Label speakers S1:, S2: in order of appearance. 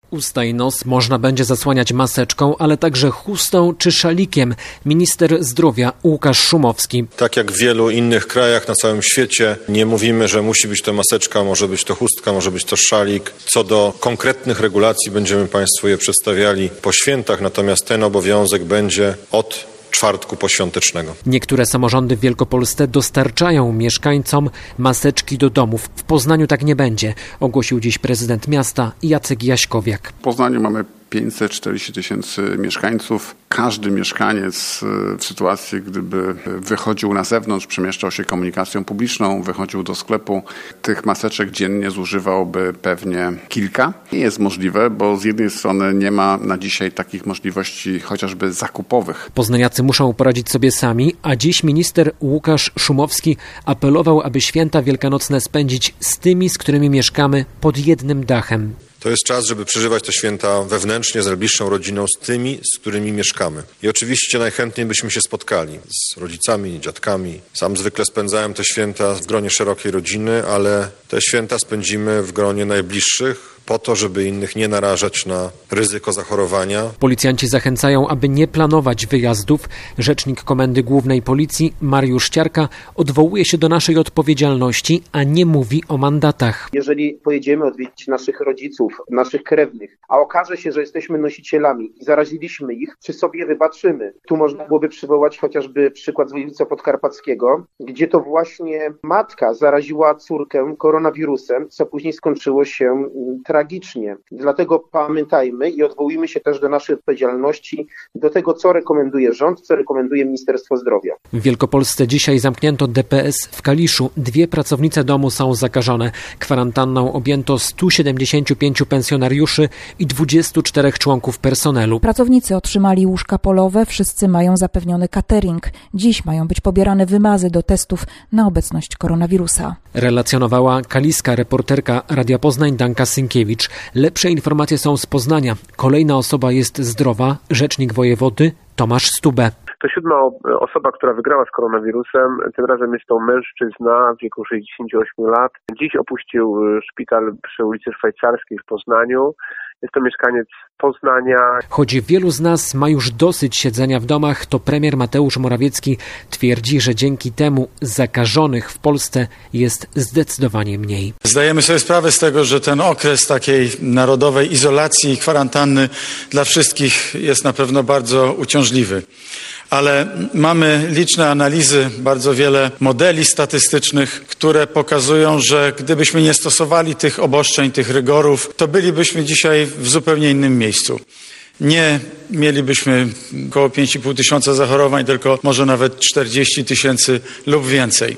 S1: Usta i nos można będzie zasłaniać maseczką, ale także chustą czy szalikiem. Minister zdrowia Łukasz Szumowski.
S2: Tak jak w wielu innych krajach na całym świecie nie mówimy, że musi być to maseczka, może być to chustka, może być to szalik. Co do konkretnych regulacji będziemy Państwu je przedstawiali po świętach, natomiast ten obowiązek będzie od czwartku poświątecznego.
S1: Niektóre samorządy w Wielkopolsce dostarczają mieszkańcom maseczki do domów. W Poznaniu tak nie będzie, ogłosił dziś prezydent miasta Jacek Jaśkowiak.
S3: W Poznaniu mamy 540 000 mieszkańców. Każdy mieszkaniec w sytuacji, gdyby wychodził na zewnątrz, przemieszczał się komunikacją publiczną, wychodził do sklepu, tych maseczek dziennie zużywałby pewnie kilka. Nie jest możliwe, bo z jednej strony nie ma na dzisiaj takich możliwości chociażby zakupowych.
S1: Poznaniacy muszą poradzić sobie sami, a dziś minister Łukasz Szumowski apelował, aby święta wielkanocne spędzić z tymi, z którymi mieszkamy pod jednym dachem.
S2: To jest czas, żeby przeżywać te święta wewnętrznie, z najbliższą rodziną, z tymi, z którymi mieszkamy. I oczywiście najchętniej byśmy się spotkali z rodzicami, dziadkami. Sam zwykle spędzałem te święta w gronie szerokiej rodziny, ale te święta spędzimy w gronie najbliższych, po to, żeby innych nie narażać na ryzyko zachorowania.
S1: Policjanci zachęcają, aby nie planować wyjazdów. Rzecznik Komendy Głównej Policji Mariusz Ciarka odwołuje się do naszej odpowiedzialności, a nie mówi o mandatach.
S4: Jeżeli pojedziemy odwiedzić naszych rodziców, naszych krewnych, a okaże się, że jesteśmy nosicielami i zaraziliśmy ich, czy sobie wybaczymy? Tu można byłoby przywołać chociażby przykład z województwa podkarpackiego, gdzie to właśnie matka zaraziła córkę koronawirusem, co później skończyło się tragicznie. Dlatego pamiętajmy i odwołujmy się też do naszej odpowiedzialności, do tego, co rekomenduje rząd, co rekomenduje Ministerstwo Zdrowia.
S1: W Wielkopolsce dzisiaj zamknięto DPS w Kaliszu. 2 pracownice domu są zakażone. Kwarantanną objęto 175 pensjonariuszy i 24 członków personelu.
S5: Pracownicy otrzymali łóżka polowe, wszyscy mają zapewniony catering. Dziś mają być pobierane wymazy do testów na obecność koronawirusa.
S1: Relacjonowała kaliska reporterka Radia Poznań Danka Synkiewicz. Lepsze informacje są z Poznania. Kolejna osoba jest zdrowa. Rzecznik wojewody Tomasz Stube.
S6: To 7. osoba, która wygrała z koronawirusem. Tym razem jest to mężczyzna w wieku 68 lat. Dziś opuścił szpital przy ulicy Szwajcarskiej w Poznaniu. Jest to mieszkaniec Poznania.
S1: Choć wielu z nas ma już dosyć siedzenia w domach, to premier Mateusz Morawiecki twierdzi, że dzięki temu zakażonych w Polsce jest zdecydowanie mniej.
S7: Zdajemy sobie sprawę z tego, że ten okres takiej narodowej izolacji i kwarantanny dla wszystkich jest na pewno bardzo uciążliwy. Ale mamy liczne analizy, bardzo wiele modeli statystycznych, które pokazują, że gdybyśmy nie stosowali tych obostrzeń, tych rygorów, to bylibyśmy dzisiaj w zupełnie innym miejscu. Nie mielibyśmy około 5,5 tysiąca zachorowań, tylko może nawet 40 000 lub więcej.